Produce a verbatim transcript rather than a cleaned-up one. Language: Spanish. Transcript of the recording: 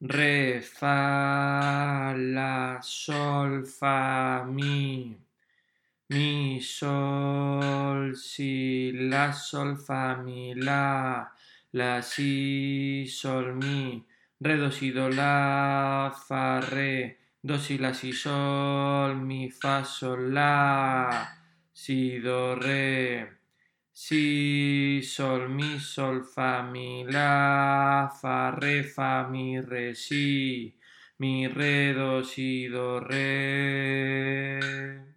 re, fa, la, sol, fa, mi, mi, sol, si, la, sol, fa, mi, la, la, si, sol, mi, re, do, si, do, la, fa, re, do, si, la, si, sol, mi, fa, sol, la, si, do, re, si, sol, mi, sol, fa, mi, la, fa, re, fa, mi, re, si, mi, re, do, si, do, re.